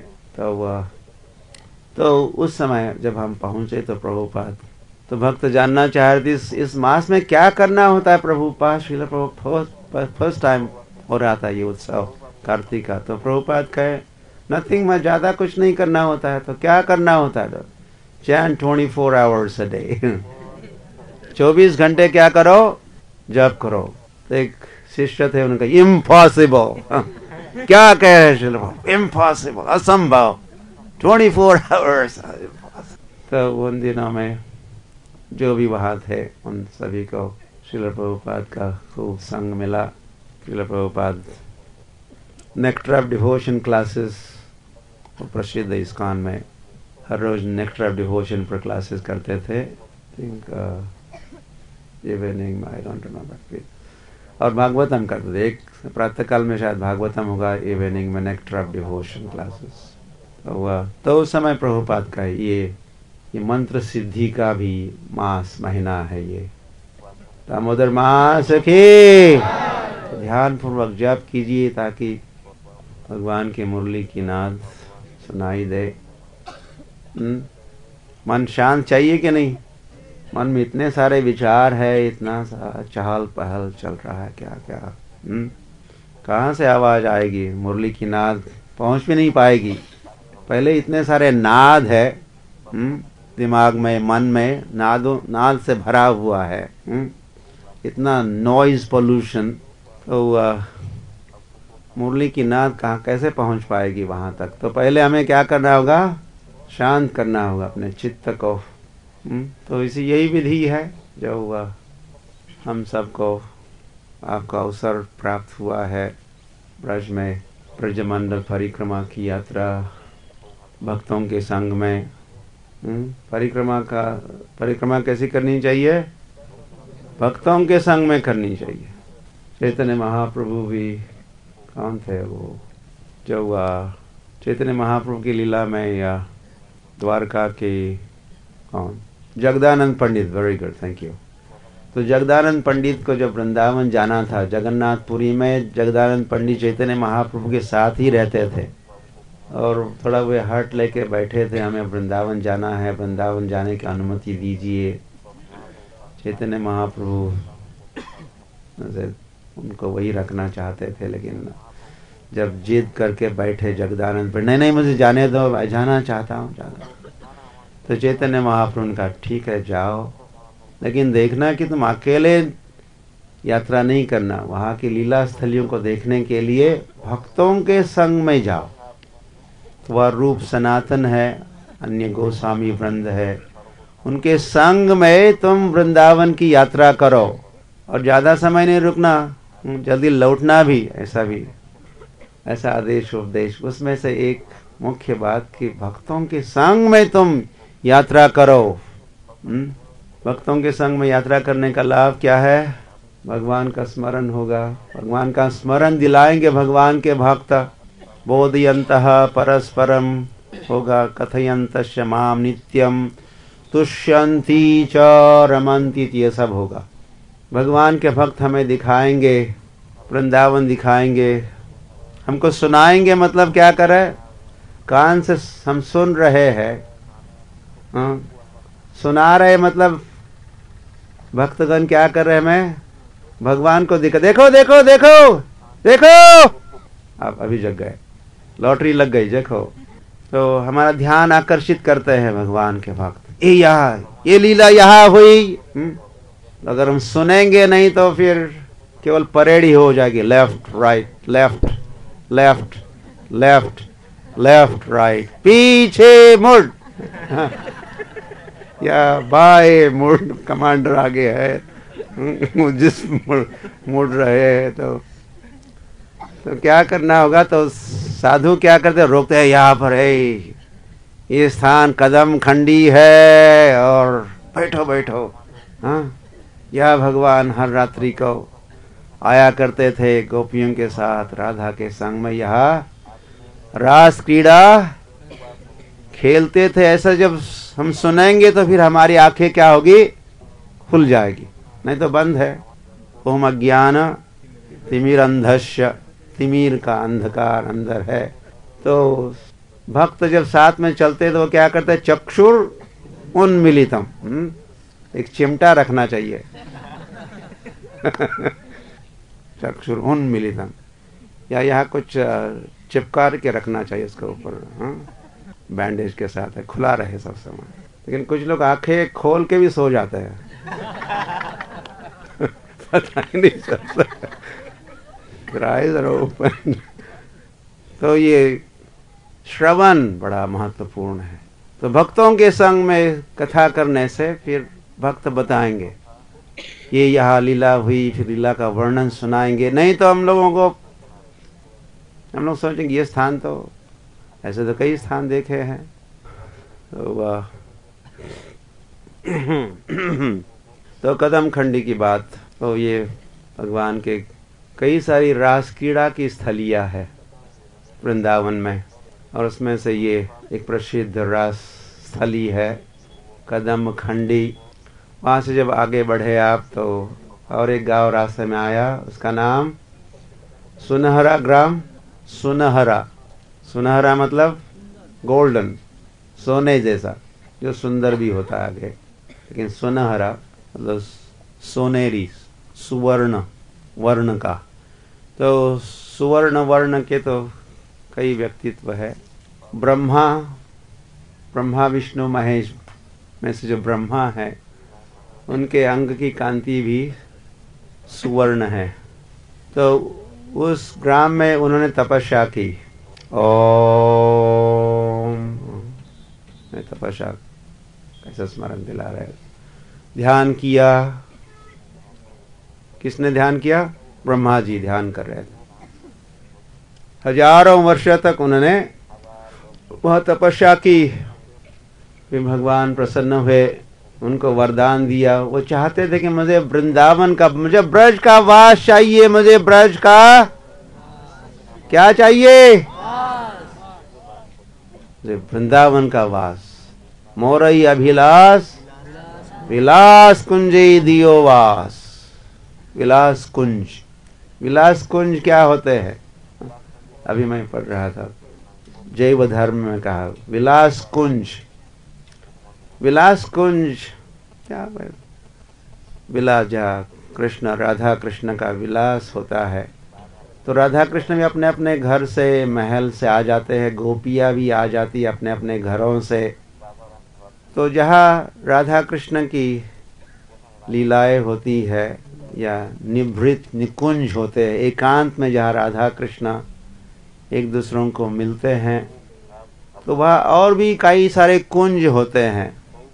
तो उस समय जब हम पहुंचे तो प्रभुपाद, तो भक्त जानना चाह रहे थे इस मास में क्या करना होता है। प्रभुपाद श्रील प्रभुपाद फर्स्ट टाइम हो रहा था ये उत्सव कार्तिक का। तो प्रभुपाद कहे नथिंग, में ज्यादा कुछ नहीं करना होता है। तो क्या करना होता है? तो चैंट 24 आवर्स अ डे। 24 घंटे क्या करो? जप करो। तो एक शिष्य थे, उनका इम्पॉसिबल। क्या कह रहे श्रील? इम्पॉसिबल, असंभव, 24 आवर्स। तो उन दिनों में जो भी वहाँ थे उन सभी को श्रील प्रभुपाद का खूब संग मिला। Srila Prabhupada nectar of devotion classes प्रसिद्ध है इस्कॉन में, हर रोज नेक्टर ऑफ डिवोशन पर क्लासेस करते थे। इवनिंग में आई डोंट रिमेम्बर। और भागवतम करते थे, एक प्रातःकाल में शायद भागवतम होगा, इवनिंग में नेक्टर ऑफ डिवोशन क्लासेस हुआ। तो उस समय प्रभुपाद का ये मंत्र सिद्धि का भी मास महीना है ये दामोदर मास के। तो ध्यान पूर्वक जप कीजिए ताकि भगवान के मुरली की नाद सुनाई दे। मन शांत चाहिए कि नहीं? मन में इतने सारे विचार है, इतना सा चहल पहल चल रहा है, क्या क्या कहाँ से आवाज आएगी? मुरली की नाद पहुंच भी नहीं पाएगी। पहले इतने सारे नाद है दिमाग में, मन में नाद से भरा हुआ है, इतना नॉइज पोल्यूशन। तो मुरली की नाद कहाँ कैसे पहुंच पाएगी वहां तक? तो पहले हमें क्या करना होगा? शांत करना होगा अपने चित्त को। तो इसी यही विधि है जो हम सबको आपका अवसर प्राप्त हुआ है। ब्रज में ब्रजमंडल परिक्रमा की यात्रा भक्तों के संग में। परिक्रमा कैसी करनी चाहिए? भक्तों के संग में करनी चाहिए। चैतन्य महाप्रभु भी कौन थे वो, जो चैतन्य महाप्रभु की लीला में, या द्वारका के कौन, Jagadananda Pandit. Very good, thank you. तो जगदानंद पंडित को जब वृंदावन जाना था, जगन्नाथपुरी में जगदानंद पंडित चैतन्य महाप्रभु के साथ ही रहते थे, और थोड़ा वे हट लेके बैठे थे, हमें वृंदावन जाना है, वृंदावन जाने की अनुमति दीजिए। चैतन्य महाप्रभु उनको वही रखना चाहते थे, लेकिन जब जिद करके बैठे जगदानंद पर, नहीं मुझे जाने दो, मैं जाना चाहता हूँ, जाना। तो चैतन्य महाप्रभु ने कहा ठीक है जाओ, लेकिन देखना कि तुम अकेले यात्रा नहीं करना, वहाँ की लीला स्थलियों को देखने के लिए भक्तों के संग में जाओ। तो वह रूप सनातन है, अन्य गोस्वामी वृंद है, उनके संग में तुम वृंदावन की यात्रा करो, और ज्यादा समय नहीं रुकना, जल्दी लौटना भी, ऐसा आदेश उपदेश। उसमें से एक मुख्य बात कि भक्तों के संग में तुम यात्रा करो। भक्तों के संग में यात्रा करने का लाभ क्या है? भगवान का स्मरण होगा, भगवान का स्मरण दिलाएंगे भगवान के भक्त। बोधयन्तः परस्परम होगा, कथयन्तश्च माम नित्यम तुष्यन्ति च रमन्ति, ये सब होगा। भगवान के भक्त हमें दिखाएंगे, वृंदावन दिखाएंगे, हमको सुनाएंगे। मतलब क्या करे, कान से हम सुन रहे हैं, सुना रहे, मतलब भक्तगण क्या कर रहे हैं, हमें भगवान को देखो देखो देखो देखो देखो, आप अभी जग गए, लॉटरी लग गई, देखो। तो हमारा ध्यान आकर्षित करते हैं भगवान के भक्त। ये लीला यहाँ हुई। अगर हम सुनेंगे नहीं तो फिर केवल परेड ही हो जाएगी, left right left left left left right, पीछे मुड़ या बाएं मुड़, कमांडर आगे है, जिस मुड़ रहे हैं। तो क्या करना होगा, तो साधु क्या करते, रोकते हैं, यहाँ पर है ये स्थान कदम खंडी है और बैठो बैठो। हाँ, यह भगवान हर रात्रि को आया करते थे गोपियों के साथ, राधा के संग में यहाँ रास क्रीड़ा खेलते थे। ऐसा जब हम सुनेंगे तो फिर हमारी आंखें क्या होगी, खुल जाएगी, नहीं तो बंद है। ओम अज्ञान तिमिरंधस्य, तिमिर का अंधकार अंदर है। तो भक्त जब साथ में चलते तो वो क्या करते, चक्षुर उन्मीलितम, एक चिमटा रखना चाहिए चक्षुर उन्मीलितम, या यहाँ कुछ चिपका के रखना चाहिए उसके ऊपर, बैंडेज के साथ है, खुला रहे सब समय। लेकिन कुछ लोग आंखें खोल के भी सो जाते हैं पता ही नहीं चलता, ओपन। तो ये श्रवण बड़ा महत्वपूर्ण है। तो भक्तों के संग में कथा करने से फिर भक्त बताएंगे ये यहाँ लीला हुई, फिर लीला का वर्णन सुनाएंगे। नहीं तो हम लोग सोचेंगे ये स्थान तो, ऐसे तो कई स्थान देखे हैं। तो कदम खंडी की बात, तो ये भगवान के कई सारी रास क्रीड़ा की स्थलियाँ है वृंदावन में, और उसमें से ये एक प्रसिद्ध रास स्थली है कदम खंडी। वहाँ से जब आगे बढ़े आप तो और एक गांव रास्ते में आया, उसका नाम सुनहरा ग्राम। सुनहरा मतलब गोल्डन, सोने जैसा, जो सुंदर भी होता है आगे, लेकिन सुनहरा मतलब सोनेरी, सुवर्ण वर्ण का। तो सुवर्ण वर्ण के तो कई व्यक्तित्व है। ब्रह्मा विष्णु महेश में से जो ब्रह्मा है उनके अंग की कांति भी सुवर्ण है। तो उस ग्राम में उन्होंने तपस्या की। ओम, तपस्या कैसा स्मरण दिला रहे, ध्यान किया। किसने ध्यान किया? ब्रह्मा जी ध्यान कर रहे थे। हजारों वर्ष तक उन्होंने वह तपस्या की। फिर भगवान प्रसन्न हुए, उनको वरदान दिया। वो चाहते थे कि मुझे वृंदावन का, मुझे ब्रज का वास चाहिए, मुझे ब्रज का क्या चाहिए? मुझे वृंदावन का वास। मोरई अभिलाष विलास कुंजे दियो वास। विलास कुंज, विलास कुंज क्या होते हैं? अभी मैं पढ़ रहा था जैव धर्म में कहा विलास कुंज। विलास कुंज क्या है? विलास, जहाँ कृष्ण राधा कृष्ण का विलास होता है। तो राधा कृष्ण भी अपने अपने घर से, महल से आ जाते हैं, गोपियाँ भी आ जाती है अपने अपने घरों से। तो जहाँ राधा कृष्ण की लीलाएं होती है या निभृत निकुंज होते हैं, एकांत में जहाँ राधा कृष्ण एक दूसरों को मिलते हैं, तो वहाँ और भी कई सारे कुंज होते हैं।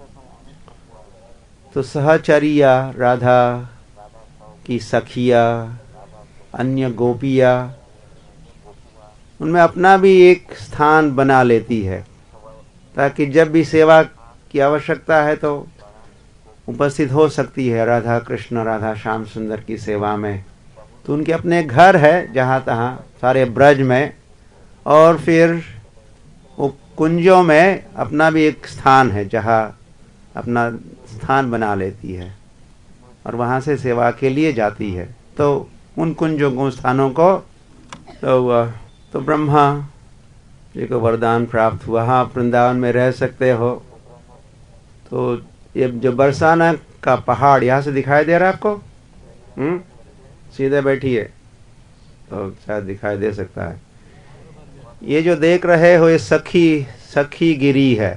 तो सहचरिया, राधा की सखिया, अन्य गोपियाँ, उनमें अपना भी एक स्थान बना लेती है, ताकि जब भी सेवा की आवश्यकता है तो उपस्थित हो सकती है राधा कृष्ण, राधा श्याम सुंदर की सेवा में। तो उनके अपने घर है जहाँ तहाँ सारे ब्रज में, और फिर वो कुंजों में अपना भी एक स्थान है जहाँ अपना स्थान बना लेती है और वहाँ से सेवा के लिए जाती है। तो उन कुंजों गोस्थानों को तो ब्रह्मा जी को वरदान प्राप्त हुआ, हाँ वृंदावन में रह सकते हो। तो ये जो बरसाना का पहाड़ यहाँ से दिखाई दे रहा है आपको? सीधे बैठिए तो शायद दिखाई दे सकता है। ये जो देख रहे हो ये सखी गिरी है।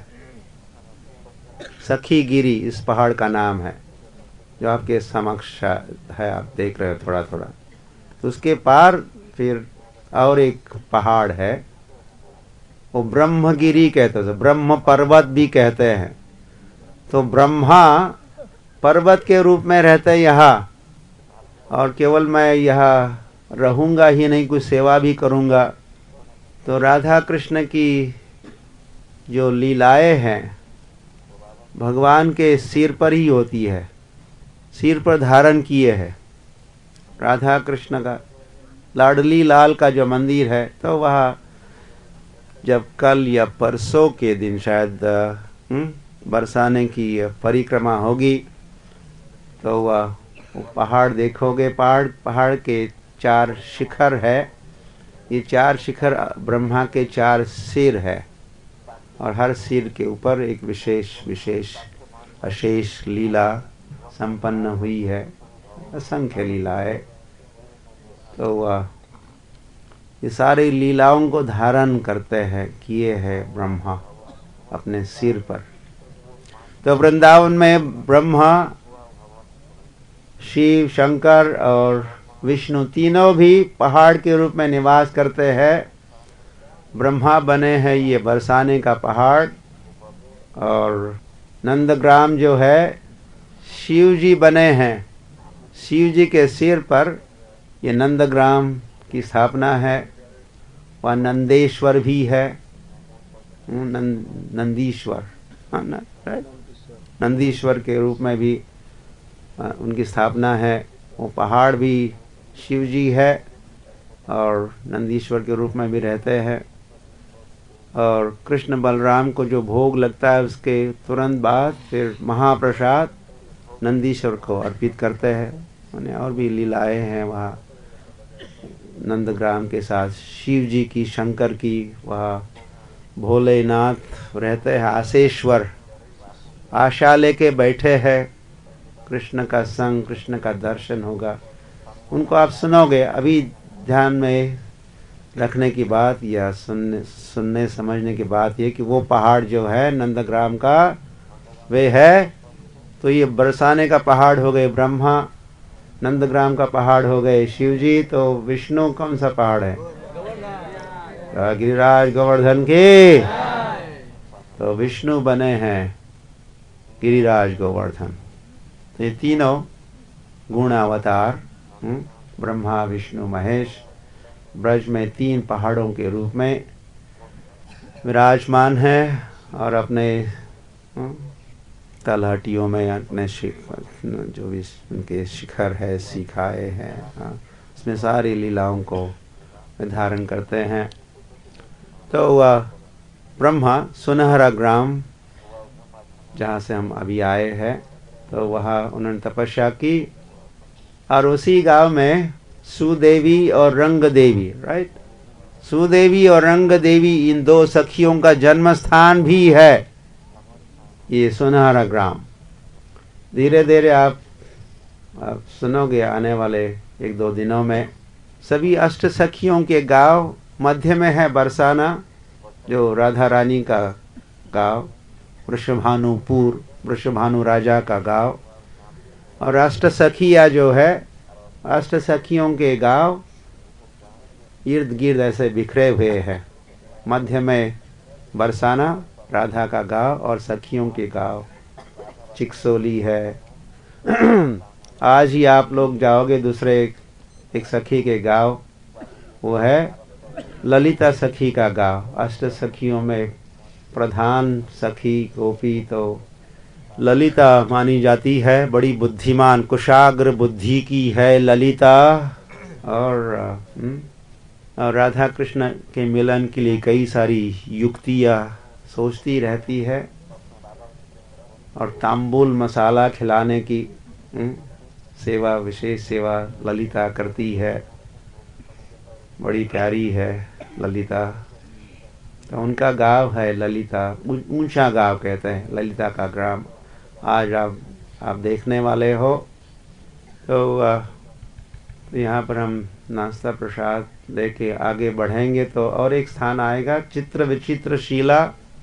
सखी गिरी इस पहाड़ का नाम है जो आपके समक्ष है, आप देख रहे हो थोड़ा थोड़ा। तो उसके पार फिर और एक पहाड़ है, वो ब्रह्मगिरी कहते हैं, ब्रह्म पर्वत भी कहते हैं। तो ब्रह्मा पर्वत के रूप में रहते यहाँ, और केवल मैं यहाँ रहूंगा ही नहीं, कुछ सेवा भी करूंगा। तो राधा कृष्ण की जो लीलाएं हैं भगवान के सिर पर ही होती है, सिर पर धारण किए है। राधा कृष्ण का लाडली लाल का जो मंदिर है, तो वह जब कल या परसों के दिन शायद बरसाने की परिक्रमा होगी, तो वह पहाड़ देखोगे। पहाड़ के 4 शिखर है। ये 4 शिखर ब्रह्मा के 4 सिर है, और हर सिर के ऊपर एक विशेष अशेष लीला संपन्न हुई है, असंख्य लीलाएं। तो वह ये सारी लीलाओं को धारण करते हैं, किए हैं ब्रह्मा अपने सिर पर। तो वृंदावन में ब्रह्मा, शिव, शंकर और विष्णु तीनों भी पहाड़ के रूप में निवास करते हैं। ब्रह्मा बने हैं ये बरसाने का पहाड़, और नंदग्राम जो है शिव जी बने हैं। शिव जी के सिर पर ये नंदग्राम की स्थापना है। वह नंदेश्वर भी है, नंदीश्वर, नंदीश्वर के रूप में भी उनकी स्थापना है। वो पहाड़ भी शिव जी है और नंदीश्वर के रूप में भी रहते हैं। और कृष्ण बलराम को जो भोग लगता है उसके तुरंत बाद फिर महाप्रसाद नंदीश्वर को अर्पित करते हैं। उन्हें और भी लीलाएं हैं वहाँ नंदग्राम के साथ, शिव जी की, शंकर की। वहाँ भोलेनाथ रहते हैं, आसेश्वर, आशा लेके बैठे हैं। कृष्ण का संग, कृष्ण का दर्शन होगा, उनको आप सुनोगे। अभी ध्यान में रखने की बात या सुनने समझने की बात ये कि वो पहाड़ जो है नंदग्राम का, वे है। तो ये बरसाने का पहाड़ हो गए ब्रह्मा, नंदग्राम का पहाड़ हो गए शिव जी। तो विष्णु कौन सा पहाड़ है? गिरिराज गोवर्धन के। तो विष्णु बने हैं गिरिराज गोवर्धन। तो ये तीनों गुण अवतार ब्रह्मा, विष्णु, महेश ब्रज में 3 पहाड़ों के रूप में विराजमान है, और अपने तलहटियों में अपने जो भी उनके शिखर है, शिखाए हैं, उसमें सारी लीलाओं को धारण करते हैं। तो वह ब्रह्मा सुनहरा ग्राम जहाँ से हम अभी आए हैं, तो वहाँ उन्होंने तपस्या की, और उसी गांव में सुदेवी और रंग देवी, राइट, सुदेवी और रंग देवी, इन 2 सखियों का जन्म स्थान भी है ये सुनहरा ग्राम। धीरे धीरे आप सुनोगे आने वाले 1-2 दिनों में। सभी 8 सखियों के गांव मध्य में है बरसाना, जो राधा रानी का गांव, वृषभानुपुर, वृषभानु राजा का गांव। और 8 सखिया जो है, 8 सखियों के गांव इर्द गिर्द ऐसे बिखरे हुए हैं। मध्य में बरसाना, राधा का गांव, और सखियों के गांव चिकसोली है। आज ही आप लोग जाओगे दूसरे एक सखी के गांव, वो है ललिता सखी का गांव। 8 सखियों में प्रधान सखी गोपी तो ललिता मानी जाती है। बड़ी बुद्धिमान, कुशाग्र बुद्धि की है ललिता। और राधा कृष्ण के मिलन के लिए कई सारी युक्तियाँ सोचती रहती है। और तांबुल मसाला खिलाने की सेवा, विशेष सेवा ललिता करती है। बड़ी प्यारी है ललिता। तो उनका गांव है ललिता, ऊंचा गांव कहते हैं ललिता का ग्राम। आज आप देखने वाले हो। तो यहाँ पर हम नाश्ता प्रसाद लेके आगे बढ़ेंगे तो और एक स्थान आएगा, चित्र विचित्र शिला।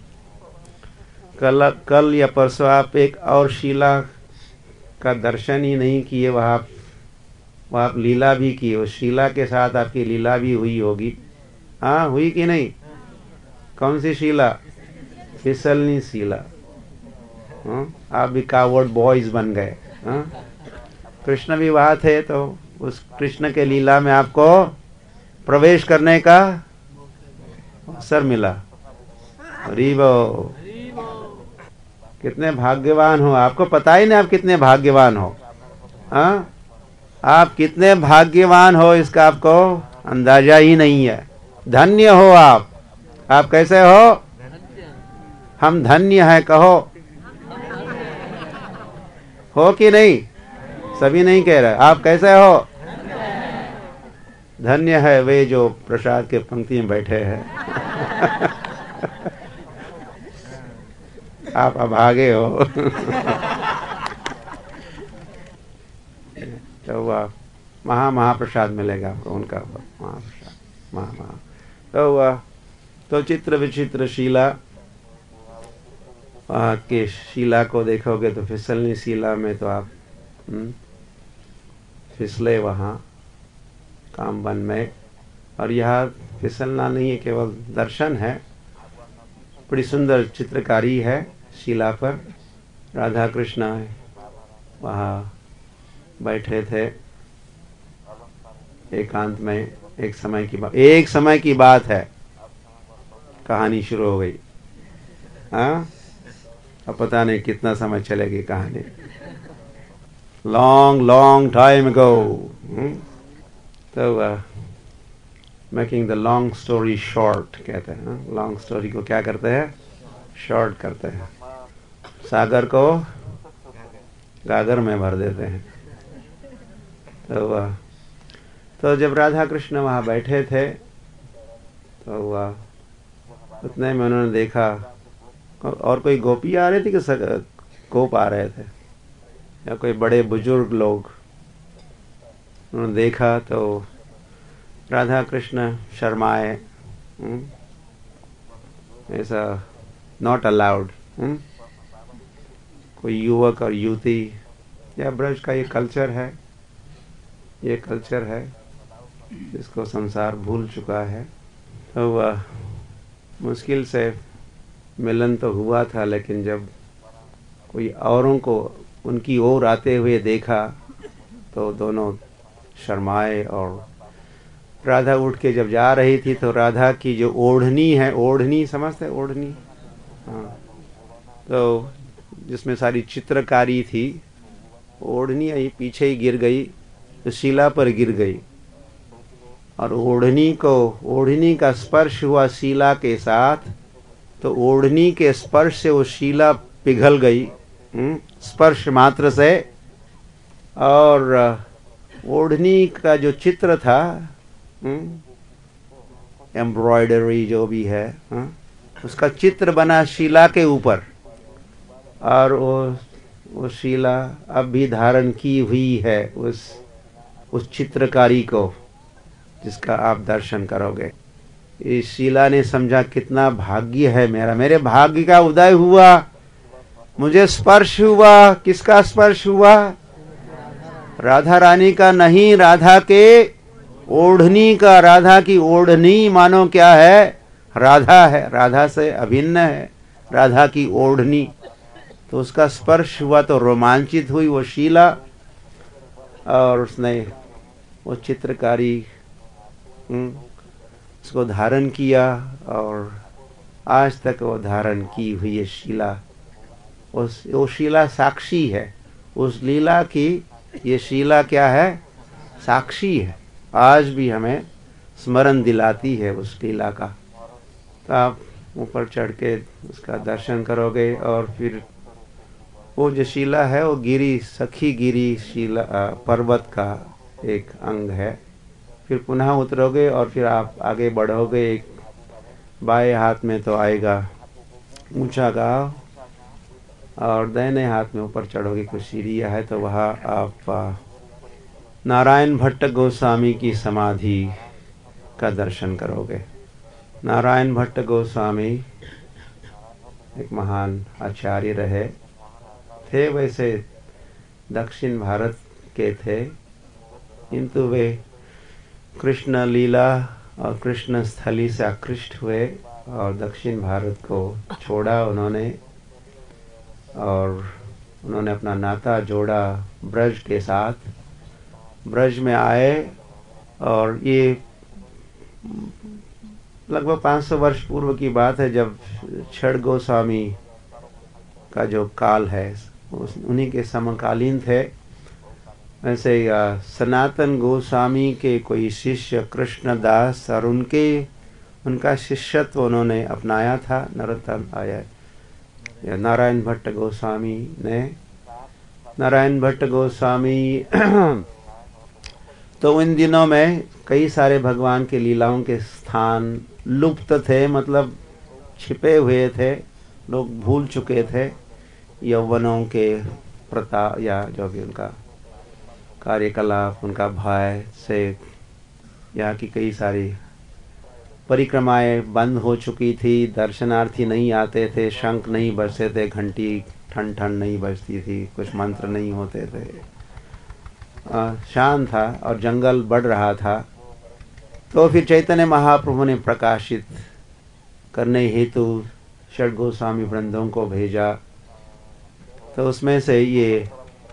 कल या परसों आप एक और शिला का दर्शन ही नहीं किए, वहाँ आप लीला भी की। उस शिला के साथ आपकी लीला भी हुई होगी। हाँ, हुई कि नहीं? कौन सी शिला? फिसलनी शिला। आप भी कावर्ड बॉयज बन गए। कृष्ण भी वहाँ थे, तो उस कृष्ण के लीला में आपको प्रवेश करने का अवसर मिला। हरिबो, कितने भाग्यवान हो। आपको पता ही नहीं आप कितने भाग्यवान हो। आप कितने भाग्यवान हो इसका आपको अंदाजा ही नहीं है। धन्य हो आप। आप कैसे हो? हम धन्य हैं, कहो। हो कि नहीं? सभी नहीं कह रहे। आप कैसे हो? धन्य है वे जो प्रसाद के पंक्ति में बैठे हैं। आप अभागे हो। तो वह महाप्रसाद मिलेगा आपको, उनका महाप्रसाद। तो चित्र विचित्र शिला के शिला को देखोगे तो फिसलनी शिला में तो आप फिसले वहाँ कामवन में। और यह फिसलना नहीं है, केवल दर्शन है। बड़ी सुंदर चित्रकारी है शिला पर। राधा कृष्ण वहाँ बैठे थे एकांत में। एक समय की बात है, कहानी शुरू हो गई। अब पता नहीं कितना समय चलेगी कहानी। Long time ago. तो making the long story short कहते हैं। लॉन्ग स्टोरी को क्या करते हैं? शॉर्ट करते हैं। सागर को गागर में भर देते हैं। तो जब राधा कृष्ण वहाँ बैठे थे तो उतने में उन्होंने देखा, और कोई गोपी आ रही थी कि गोप आ रहे थे या कोई बड़े बुजुर्ग लोग। उन्होंने देखा तो राधा कृष्ण शर्माए। ऐसा नॉट अलाउड। कोई युवक और युवती या ब्रज का ये कल्चर है जिसको संसार भूल चुका है। तो मुश्किल से मिलन तो हुआ था, लेकिन जब कोई औरों को उनकी ओर आते हुए देखा तो दोनों शर्माए। और राधा उठ के जब जा रही थी तो राधा की जो ओढ़नी है, ओढ़नी समझते? ओढ़नी, हाँ, तो जिसमें सारी चित्रकारी थी, ओढ़नी यही पीछे ही गिर गई, तो शिला पर गिर गई। और ओढ़नी का स्पर्श हुआ शिला के साथ, तो ओढ़नी के स्पर्श से वो शिला पिघल गई, स्पर्श मात्र से। और ओढ़नी का जो चित्र था, एम्ब्रॉयडरी जो भी है, उसका चित्र बना शिला के ऊपर। और वो शिला अब भी धारण की हुई है उस चित्रकारी को, जिसका आप दर्शन करोगे। इस शिला ने समझा कितना भाग्य है मेरे भाग्य का उदय हुआ, मुझे स्पर्श हुआ। किसका स्पर्श हुआ? राधा रानी का नहीं, राधा के ओढ़नी का। राधा की ओढ़नी मानो क्या है? राधा है, राधा से अभिन्न है राधा की ओढ़नी। तो उसका स्पर्श हुआ तो रोमांचित हुई वो शिला, और उसने वो चित्रकारी उसको धारण किया। और आज तक वो धारण की हुई है शिला। वो शिला साक्षी है उस लीला की। ये शिला क्या है? साक्षी है। आज भी हमें स्मरण दिलाती है उस लीला का। तो आप ऊपर चढ़ के उसका दर्शन करोगे और फिर वो जो शिला है वो गिरी, सखी गिरी शिला पर्वत का एक अंग है। फिर पुनः उतरोगे और फिर आप आगे बढ़ोगे, एक बाएं हाथ में तो आएगा ऊंचा गांव और दाहिने हाथ में ऊपर चढ़ोगे कुछ सीढ़ियाँ है, तो वहाँ आप नारायण भट्ट गोस्वामी की समाधि का दर्शन करोगे। नारायण भट्ट गोस्वामी एक महान आचार्य रहे थे, वैसे दक्षिण भारत के थे, किंतु वे कृष्ण लीला और कृष्ण स्थली से आकृष्ट हुए और दक्षिण भारत को छोड़ा उन्होंने, और उन्होंने अपना नाता जोड़ा ब्रज के साथ। ब्रज में आए और ये लगभग 500 वर्ष पूर्व की बात है, जब छड़ गोस्वामी का जो काल है उन्हीं के समकालीन थे। वैसे सनातन गोस्वामी के कोई शिष्य कृष्णदास और उनका शिष्यत्व उन्होंने अपनाया था। नरोत्तम आया नारायण भट्ट गोस्वामी ने। नारायण भट्ट गोस्वामी तो इन दिनों में कई सारे भगवान के लीलाओं के स्थान लुप्त थे, मतलब छिपे हुए थे, लोग भूल चुके थे। यौवनों के प्रताप या जो भी उनका कार्यकलाप, उनका भय से यहाँ की कई सारी परिक्रमाएं बंद हो चुकी थी, दर्शनार्थी नहीं आते थे, शंख नहीं बजते थे, घंटी ठन ठन नहीं बजती थी, कुछ मंत्र नहीं होते थे, शांत था और जंगल बढ़ रहा था। तो फिर चैतन्य महाप्रभु ने प्रकाशित करने हेतु षड गोस्वामी वृंदों को भेजा। तो उसमें से ये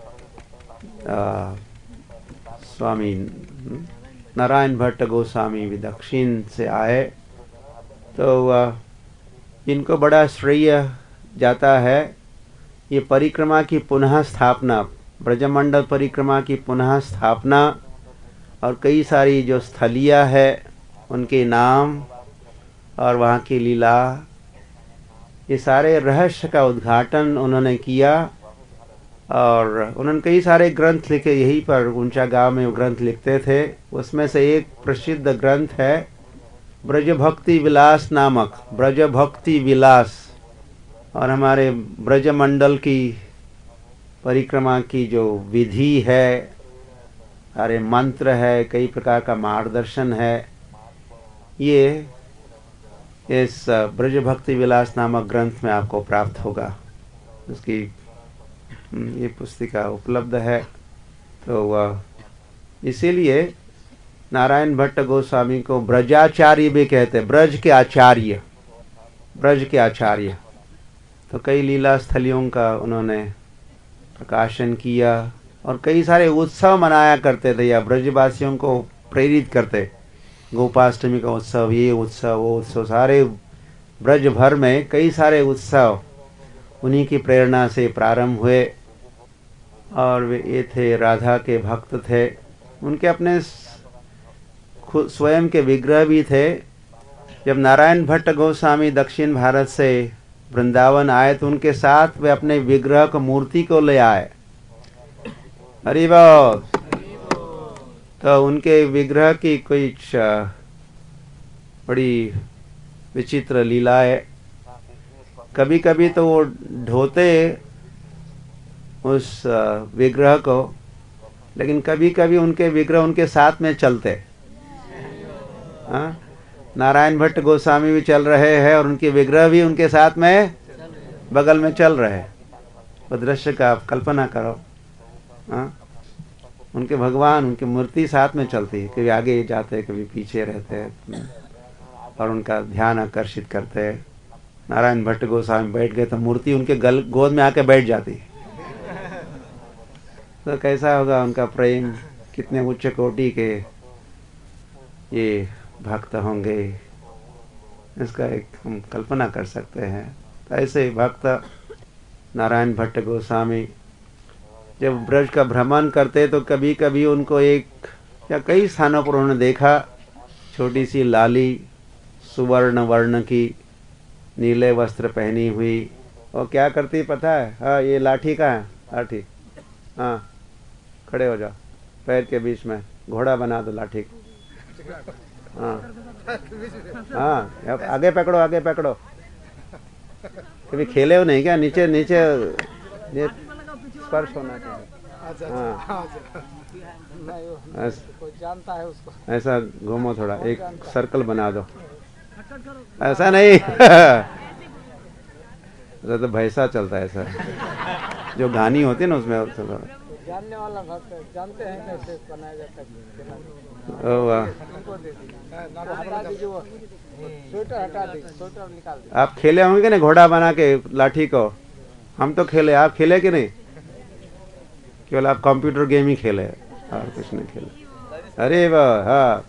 स्वामी नारायण भट्ट गोस्वामी भी दक्षिण से आए। तो इनको बड़ा श्रेय जाता है ये परिक्रमा की पुनः स्थापना, ब्रजमंडल परिक्रमा की पुनः स्थापना, और कई सारी जो स्थलियाँ है उनके नाम और वहाँ की लीला, ये सारे रहस्य का उद्घाटन उन्होंने किया। और उन्होंने कई सारे ग्रंथ लिखे, यहीं पर ऊंचा गांव में वो ग्रंथ लिखते थे। उसमें से एक प्रसिद्ध ग्रंथ है ब्रज भक्ति विलास नामक, ब्रज भक्ति विलास। और हमारे ब्रजमंडल की परिक्रमा की जो विधि है, सारे मंत्र है, कई प्रकार का मार्गदर्शन है, ये इस ब्रज भक्ति विलास नामक ग्रंथ में आपको प्राप्त होगा। उसकी ये पुस्तिका उपलब्ध है। तो इसीलिए नारायण भट्ट गोस्वामी को ब्रजाचार्य भी कहते हैं, ब्रज के आचार्य, ब्रज के आचार्य। तो कई लीला स्थलियों का उन्होंने प्रकाशन किया और कई सारे उत्सव मनाया करते थे या ब्रजवासियों को प्रेरित करते। गोपाष्टमी का उत्सव, ये उत्सव, वो उत्सव, सारे ब्रज भर में कई सारे उत्सव उन्हीं की प्रेरणा से प्रारंभ हुए। और वे ये थे, राधा के भक्त थे, उनके अपने खुद स्वयं के विग्रह भी थे। जब नारायण भट्ट गोस्वामी दक्षिण भारत से वृंदावन आए तो उनके साथ वे अपने विग्रह को, मूर्ति को ले आए। हरि बोल। तो उनके विग्रह की कुछ बड़ी विचित्र लीलाएं, कभी कभी तो वो ढोते उस विग्रह को, लेकिन कभी कभी उनके विग्रह उनके साथ में चलते। नारायण भट्ट गोस्वामी भी चल रहे हैं और उनके विग्रह भी उनके साथ में बगल में चल रहे हैं। वो दृश्य का आप कल्पना करो। उनके भगवान, उनकी मूर्ति साथ में चलती है, कभी आगे जाते कभी पीछे रहते और उनका ध्यान आकर्षित करते। नारायण भट्ट गोस्वामी बैठ गए तो मूर्ति उनके गोद में आके बैठ जाती। तो कैसा होगा उनका प्रेम, कितने उच्च कोटि के ये भक्त होंगे, इसका एक हम कल्पना कर सकते हैं। तो ऐसे भक्त नारायण भट्ट गोस्वामी जब ब्रज का भ्रमण करते तो कभी कभी उनको एक या कई स्थानों पर उन्होंने देखा, छोटी सी लाली सुवर्ण वर्ण की नीले वस्त्र पहनी हुई वो क्या करती पता है? हाँ, ये लाठी का है, लाठी। हाँ, खड़े हो जाओ, पैर के बीच में घोड़ा बना दो लाठी को। हाँ हाँ, अब आगे पकड़ो, आगे पकड़ो। कभी खेले हो नहीं क्या? नीचे नीचे ये स्पर्श होना चाहिए। हाँ, जानता है उसको। ऐसा घूमो थोड़ा, एक सर्कल बना दो। ऐसा नहीं ऐसा तो भैसा चलता है, ऐसा जो गानी होती है ना उसमें जानने वाला भक्त जानते हैं कैसे बनाया जाता है। ओ वाह, हटा दीजिए, वो स्वेटर हटा दीजिए, स्वेटर निकाल दीजिए। आप खेले होंगे कि नहीं घोड़ा बना के लाठी को? हम तो खेले, आप खेले कि नहीं? केवल आप कंप्यूटर गेम ही खेले और कुछ नहीं खेले। अरे वाह, हाँ।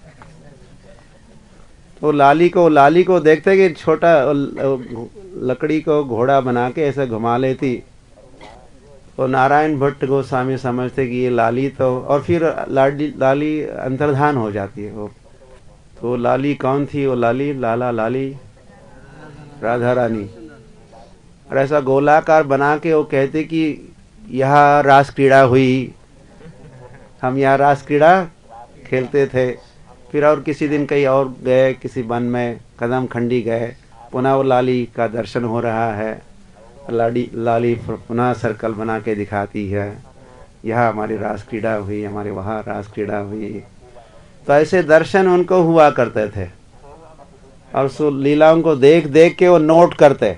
तो लाली को देखते कि छोटा लकड़ी को घोड़ा बना के ऐसे घुमा लेती, तो नारायण भट्ट गोस्वामी समझते कि ये लाली तो, और फिर लाली अंतर्धान हो जाती है। वो तो लाली कौन थी? वो लाली लाली राधा रानी। और ऐसा गोलाकार बना के वो कहते कि यहाँ रास क्रीड़ा हुई, हम यहाँ रास क्रीड़ा खेलते थे। फिर और किसी दिन कहीं और गए, किसी वन में कदम खंडी गए, पुनः वो लाली का दर्शन हो रहा है। लाली पुनः सर्कल बना के दिखाती है, यहाँ हमारी रास क्रीड़ा हुई, हमारे वहाँ रास क्रीड़ा हुई। तो ऐसे दर्शन उनको हुआ करते थे, और सो लीलाओं को देख देख के वो नोट करते।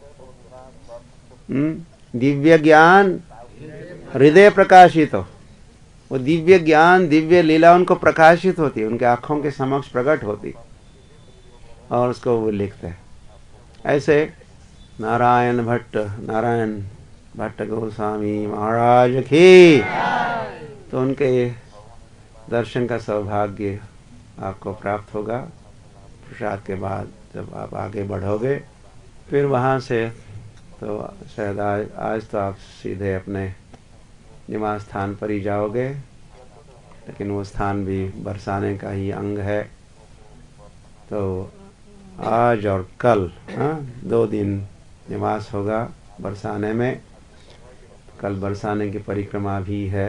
दिव्य ज्ञान हृदय प्रकाशित हो, वो दिव्य ज्ञान दिव्य लीला उनको प्रकाशित होती है, उनके आंखों के समक्ष प्रकट होती, और उसको वो लिखते हैं। ऐसे नारायण भट्ट गोस्वामी महाराज की, तो उनके दर्शन का सौभाग्य आपको प्राप्त होगा। प्रसाद के बाद जब आप आगे बढ़ोगे, फिर वहाँ से तो शायद आज तो आप सीधे अपने निवास स्थान पर ही जाओगे, लेकिन वो स्थान भी बरसाने का ही अंग है। तो आज और कल 2 दिन निवास होगा बरसाने में। कल बरसाने की परिक्रमा भी है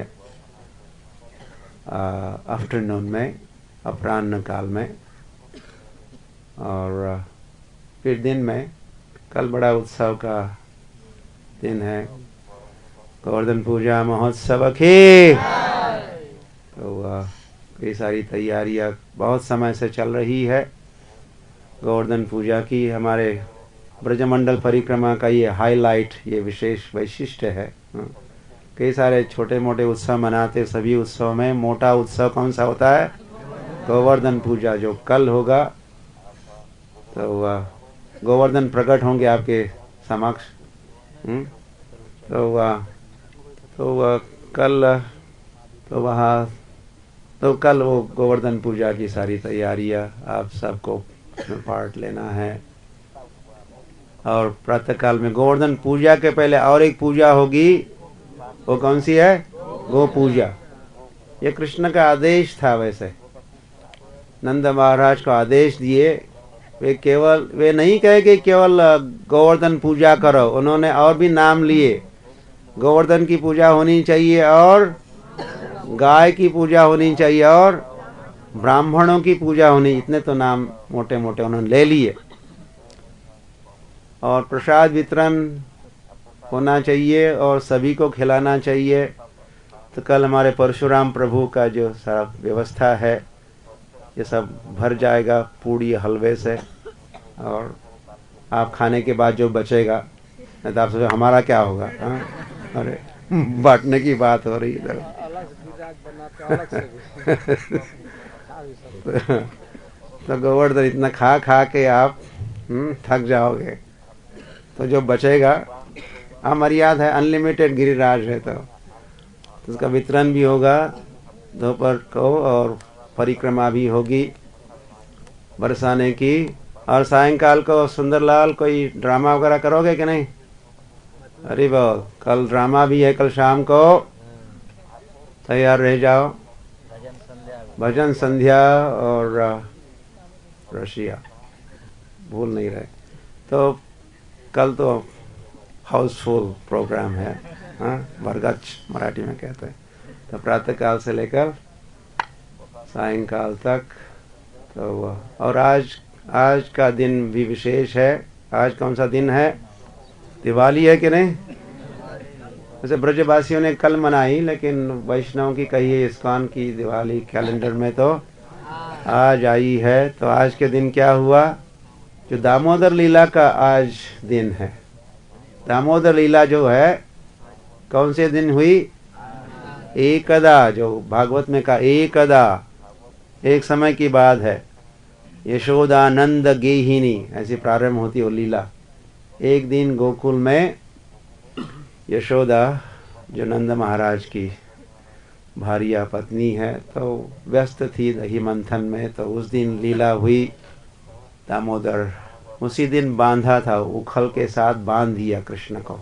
आफ्टरनून में, अपराह्न काल में, और फिर दिन में कल बड़ा उत्सव का दिन है, गोवर्धन पूजा महोत्सव की। तो कई सारी तैयारियां बहुत समय से चल रही है गोवर्धन पूजा की। हमारे ब्रजमंडल परिक्रमा का ये हाईलाइट, ये विशेष वैशिष्ट्य है। कई सारे छोटे मोटे उत्सव मनाते, सभी उत्सव में मोटा उत्सव कौन सा होता है? गोवर्धन पूजा, जो कल होगा। तो गोवर्धन प्रकट होंगे आपके समक्ष। तो कल वो गोवर्धन पूजा की सारी तैयारियां आप सबको पार्ट लेना है। और प्रातः काल में गोवर्धन पूजा के पहले और एक पूजा होगी, वो कौन सी है? गो पूजा। ये कृष्ण का आदेश था। वैसे नंद महाराज को आदेश दिए, वे नहीं कहे कि केवल गोवर्धन पूजा करो, उन्होंने और भी नाम लिए। गोवर्धन की पूजा होनी चाहिए, और गाय की पूजा होनी चाहिए, और ब्राह्मणों की पूजा होनी, इतने तो नाम मोटे मोटे उन्होंने ले लिए। और प्रसाद वितरण होना चाहिए और सभी को खिलाना चाहिए। तो कल हमारे परशुराम प्रभु का जो सारा व्यवस्था है, ये सब भर जाएगा पूड़ी हलवे से, और आप खाने के बाद जो बचेगा, नहीं तो आप सोचो हमारा क्या होगा। अरे बांटने की बात हो रही है। तो गोवर्धन इतना खा खा के आप थक जाओगे, तो जो बचेगा, अमर्याद है, अनलिमिटेड गिरिराज है, तो उसका वितरण भी होगा दोपहर को, और परिक्रमा भी होगी बरसाने की। और सायंकाल को सुंदरलाल कोई ड्रामा वगैरह करोगे कि नहीं? अरे वाह, कल ड्रामा भी है, कल शाम को तैयार रह जाओ। भजन संध्या और रशिया भूल नहीं रहे। तो कल तो हाउसफुल प्रोग्राम है, हाँ, भरगच्छ मराठी में कहते हैं। तो प्रातः काल से लेकर सायंकाल तक। तो और आज का दिन भी विशेष है। आज कौन सा दिन है? दिवाली है कि नहीं? वैसे ब्रजवासियों ने कल मनाई, लेकिन वैष्णव की कहिए इस्कॉन की दिवाली कैलेंडर में तो आज आई है। तो आज के दिन क्या हुआ? जो दामोदर लीला का आज दिन है। दामोदर लीला जो है कौन से दिन हुई? एकदा, जो भागवत में का एकदा, एक समय की बात है। यशोदानंद गेहिनी ऐसी प्रारंभ होती वो लीला। एक दिन गोकुल में यशोदा जो नंद महाराज की भारिया पत्नी है, तो व्यस्त थी दही मंथन में, तो उस दिन लीला हुई। दामोदर उसी दिन बांधा था, उखल के साथ बांध दिया कृष्ण को,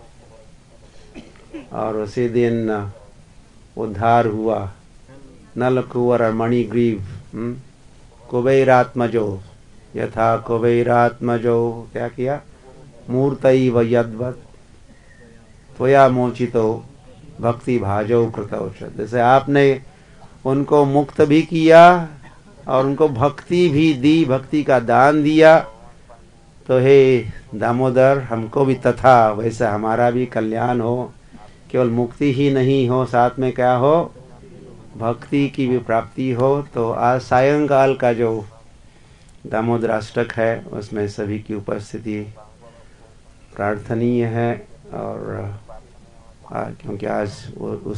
और उसी दिन उद्धार हुआ। नलकुवर मणिग्रीव, कुबेरात्मजो यथा कुबेरात्मजो क्या किया? मूर्तैव यद्वत् त्वया मोचितो भक्ति भाजो कृतौ। जैसे आपने उनको मुक्त भी किया और उनको भक्ति भी दी, भक्ति का दान दिया, तो हे दामोदर हमको भी तथा वैसा हमारा भी कल्याण हो। केवल मुक्ति ही नहीं हो, साथ में क्या हो? भक्ति की भी प्राप्ति हो। तो आज सायंकाल का जो दामोदर अष्टक है उसमें सभी की उपस्थिति प्रार्थनीय है। और क्योंकि आज उस